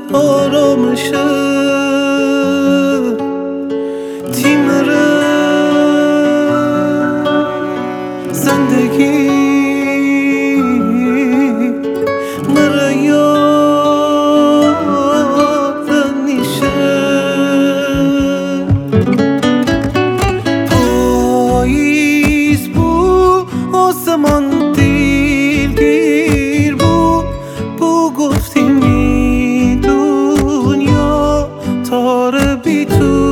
آرامشه تیمره زندگی مرا یادم میشه پاییز بود آسمان دلگیر بود گفتیم این دنیا تاره بی تو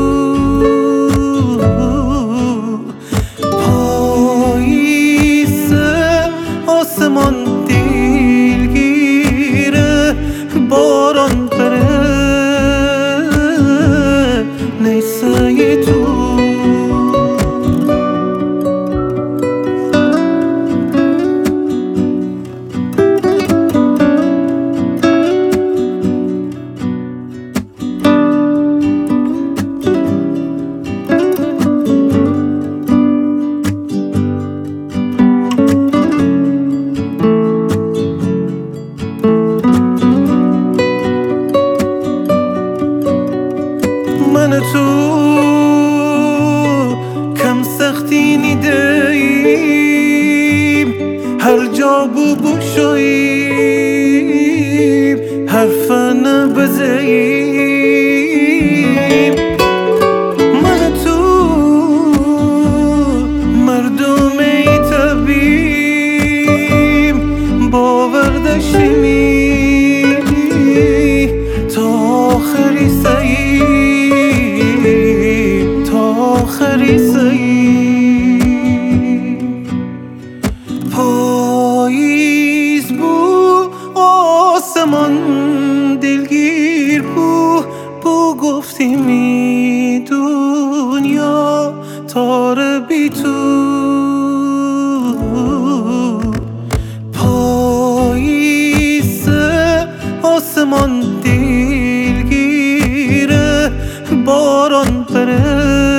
آسمان دلگیره باران بره نیسای تو من تو کم سختی نیدهیم هر جا بگشاییم حرفن بزهیم من تو مردم طبیم باور داشتیم تا آخری پاییز بود آسمان دلگیر بود گفتیم این دنیا تاره بی تو پاییز آسمان دلگیره باران بره